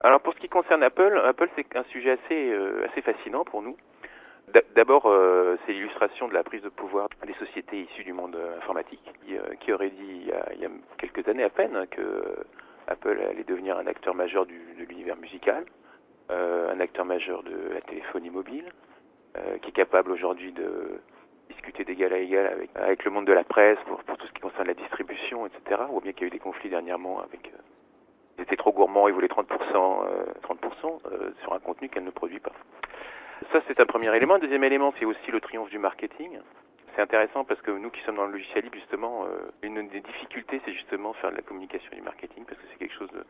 Alors pour ce qui concerne Apple c'est un sujet assez fascinant pour nous. D'abord, c'est l'illustration de la prise de pouvoir des sociétés issues du monde informatique, qui aurait dit il y a quelques années à peine que Apple allait devenir un acteur majeur de l'univers musical, un acteur majeur de la téléphonie mobile, qui est capable aujourd'hui de discuter d'égal à égal avec le monde de la presse pour tout ce qui concerne la distribution, etc. Ou bien qu'il y a eu des conflits dernièrement avec... ils étaient trop gourmands, ils voulaient 30% sur un contenu qu'elle ne produit pas. Ça, c'est un premier élément. Un deuxième élément, c'est aussi le triomphe du marketing. C'est intéressant parce que nous qui sommes dans le logiciel libre, justement, une des difficultés, c'est justement faire de la communication et du marketing parce que c'est quelque chose de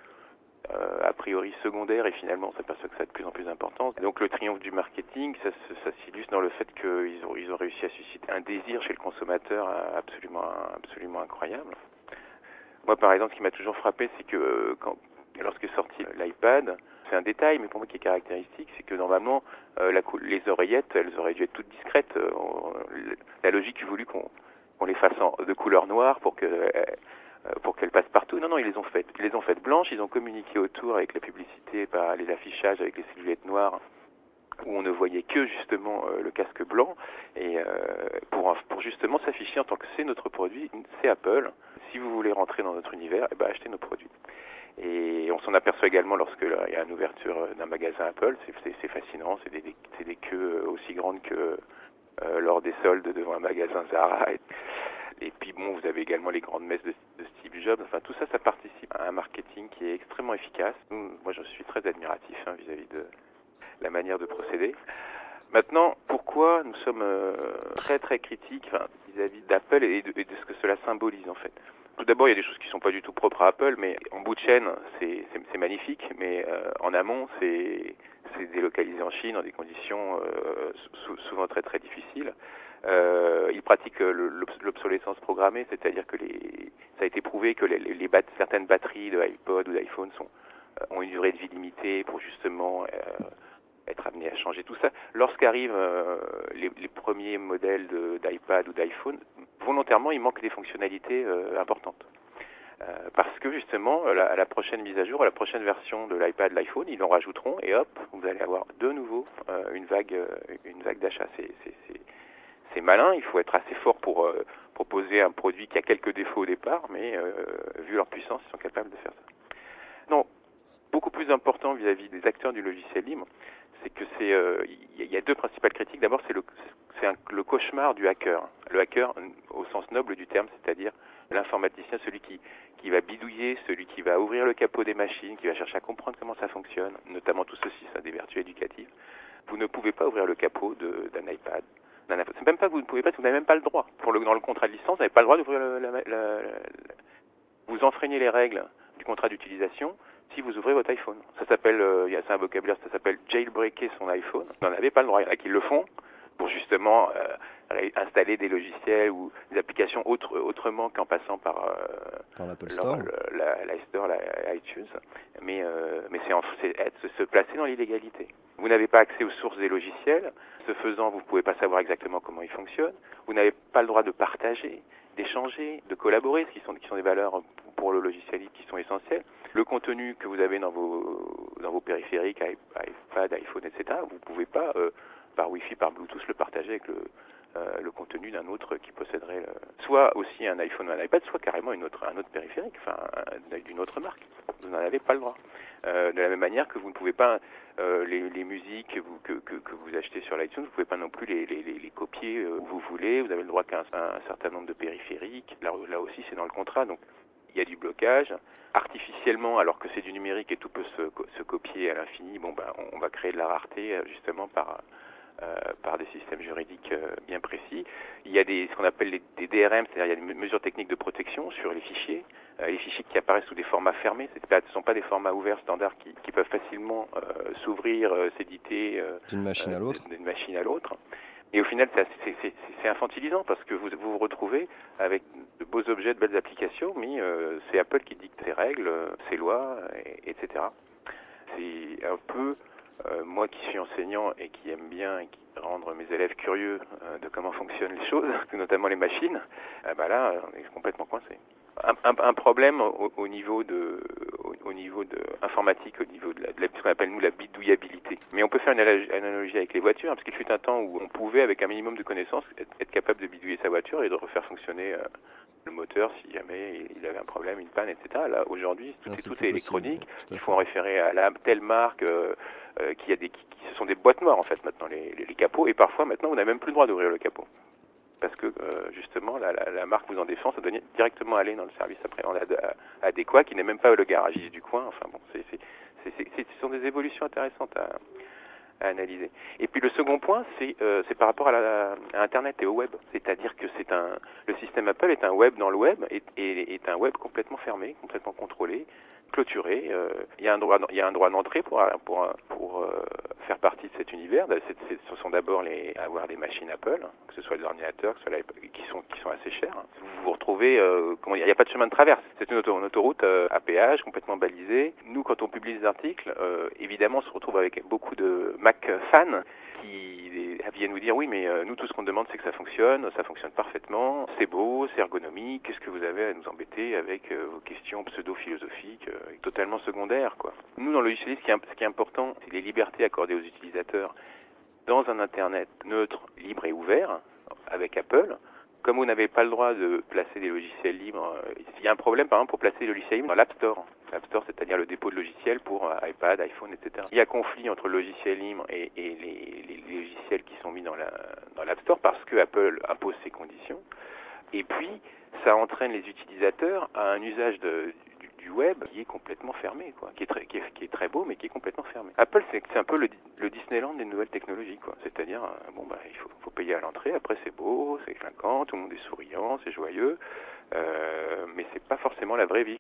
a priori secondaire et finalement on s'aperçoit que ça a de plus en plus d'importance. Donc le triomphe du marketing, ça s'illustre dans le fait qu'ils ont réussi à susciter un désir chez le consommateur absolument incroyable. Moi par exemple, ce qui m'a toujours frappé, c'est que lorsque est sorti l'iPad, c'est un détail, mais pour moi qui est caractéristique, c'est que normalement, les oreillettes, elles auraient dû être toutes discrètes. La logique voulu qu'on les fasse de couleur noire pour qu'elles passent partout. Non, ils les ont faites blanches, ils ont communiqué autour avec la publicité, par les affichages avec les silhouettes noires, où on ne voyait que justement le casque blanc, et pour justement s'afficher en tant que c'est notre produit, c'est Apple. Si vous voulez rentrer dans notre univers, achetez nos produits. Et on s'en aperçoit également lorsque il y a une ouverture d'un magasin Apple, c'est fascinant, c'est des queues aussi grandes que lors des soldes devant un magasin Zara. Et puis bon, vous avez également les grandes messes de Steve Jobs. Enfin, tout ça, ça participe à un marketing qui est extrêmement efficace. Moi, je suis très admiratif vis-à-vis de la manière de procéder. Maintenant, pourquoi nous sommes très très critiques vis-à-vis d'Apple et de ce que cela symbolise en fait. Tout d'abord, il y a des choses qui ne sont pas du tout propres à Apple, mais en bout de chaîne, c'est magnifique, mais en amont, c'est délocalisé en Chine dans des conditions souvent très très difficiles. Ils pratiquent l'obsolescence programmée, c'est-à-dire que ça a été prouvé que certaines batteries de iPod ou d'iPhone ont une durée de vie limitée pour justement être amené à changer tout ça. Lorsqu'arrivent les premiers modèles d'iPad ou d'iPhone, volontairement, il manque des fonctionnalités importantes. Parce que justement, à la prochaine mise à jour, à la prochaine version de l'iPad, l'iPhone, ils en rajouteront et hop, vous allez avoir de nouveau une vague d'achat. C'est malin, il faut être assez fort pour proposer un produit qui a quelques défauts au départ, mais vu leur puissance, ils sont capables de faire ça. Non, beaucoup plus important vis-à-vis des acteurs du logiciel libre, c'est que il y a deux principales critiques. D'abord, c'est le cauchemar du hacker. Le hacker au sens noble du terme, c'est-à-dire l'informaticien, celui qui va bidouiller, celui qui va ouvrir le capot des machines, qui va chercher à comprendre comment ça fonctionne, notamment tout ceci, ça a des vertus éducatives. Vous ne pouvez pas ouvrir le capot d'un iPad. C'est même pas que vous ne pouvez pas, vous n'avez même pas le droit. Dans le contrat de licence, vous n'avez pas le droit d'ouvrir vous enfreignez les règles du contrat d'utilisation si vous ouvrez votre iPhone. Ça s'appelle, c'est un vocabulaire, ça s'appelle jailbreaker son iPhone. Vous n'en avez pas le droit. Il y en a qui le font pour justement installer des logiciels ou des applications autrement qu'en passant par l'Apple Store, l'iStore, iTunes. Mais c'est se placer dans l'illégalité. Vous n'avez pas accès aux sources des logiciels. Ce faisant, vous ne pouvez pas savoir exactement comment ils fonctionnent. Vous n'avez pas le droit de partager, d'échanger, de collaborer, ce qui sont des valeurs pour le logiciel libre qui sont essentielles. Le contenu que vous avez dans vos périphériques, iPad, iPhone, etc., vous ne pouvez pas, par Wi-Fi, par Bluetooth, le partager avec le contenu d'un autre qui posséderait soit aussi un iPhone ou un iPad, soit carrément un autre périphérique, d'une autre marque. Vous n'en avez pas le droit. De la même manière que vous ne pouvez pas les musiques que vous achetez sur l'iTunes, vous ne pouvez pas non plus les copier où vous voulez. Vous avez le droit qu'à un certain nombre de périphériques. Là aussi, c'est dans le contrat. Donc, il y a du blocage. Artificiellement, alors que c'est du numérique et tout peut se copier à l'infini, on va créer de la rareté justement par des systèmes juridiques bien précis. Il y a ce qu'on appelle des DRM, c'est-à-dire il y a des mesures techniques de protection sur les fichiers qui apparaissent sous des formats fermés. Ce ne sont pas des formats ouverts standards qui peuvent facilement s'ouvrir, s'éditer d'une machine à l'autre. Et au final, c'est infantilisant parce que vous vous retrouvez avec de beaux objets, de belles applications, mais c'est Apple qui dicte ses règles, ses lois, etc. C'est un peu moi qui suis enseignant et qui aime bien rendre mes élèves curieux de comment fonctionnent les choses, notamment les machines, là, on est complètement coincé. Un problème au niveau au niveau informatique, au niveau de ce qu'on appelle nous la bidouillabilité. Mais on peut faire une analogie avec les voitures, parce qu'il fut un temps où on pouvait, avec un minimum de connaissances, être capable de bidouiller sa voiture et de refaire fonctionner le moteur si jamais il avait un problème, une panne, etc. Là, aujourd'hui, tout est électronique. Il faut en référer à telle marque qui ce sont des boîtes noires en fait maintenant les capots, et parfois maintenant on n'a même plus le droit d'ouvrir le capot. Parce que justement la marque vous en défend, ça doit directement aller dans le service après-vente adéquat, qui n'est même pas le garagiste du coin. Enfin bon, ce sont des évolutions intéressantes à analyser. Et puis le second point, c'est par rapport à Internet et au web. C'est-à-dire que le système Apple est un web dans le web, et est un web complètement fermé, complètement contrôlé, clôturé. Il y a un droit d'entrée pour faire partie de cet univers. Ce sont d'abord avoir des machines Apple, que ce soit des ordinateurs, qui sont assez chers. Vous vous retrouvez, il n'y a pas de chemin de traverse. C'est une autoroute à péage complètement balisée. Nous, quand on publie des articles, évidemment, on se retrouve avec beaucoup de Mac fans qui viennent nous dire oui, mais nous, tout ce qu'on demande, c'est que ça fonctionne parfaitement, c'est beau, c'est ergonomique, qu'est-ce que vous avez à nous embêter avec vos questions pseudo-philosophiques, totalement secondaires, quoi. Nous, dans le logiciel, ce qui est important, c'est les libertés accordées aux utilisateurs dans un Internet neutre, libre et ouvert, avec Apple. Comme vous n'avez pas le droit de placer des logiciels libres, il y a un problème, par exemple, pour placer les logiciels libres dans l'App Store. L'App Store, c'est-à-dire le dépôt de logiciels pour iPad, iPhone, etc. Il y a conflit entre le logiciel libre et les logiciels qui sont mis dans l'App Store parce que Apple impose ses conditions. Et puis, ça entraîne les utilisateurs à un usage du web qui est complètement fermé, quoi, qui est très beau, mais qui est complètement fermé. Apple, c'est un peu le Disneyland des nouvelles technologies, quoi. C'est-à-dire, il faut payer à l'entrée, après c'est beau, c'est clinquant, tout le monde est souriant, c'est joyeux, mais c'est pas forcément la vraie vie.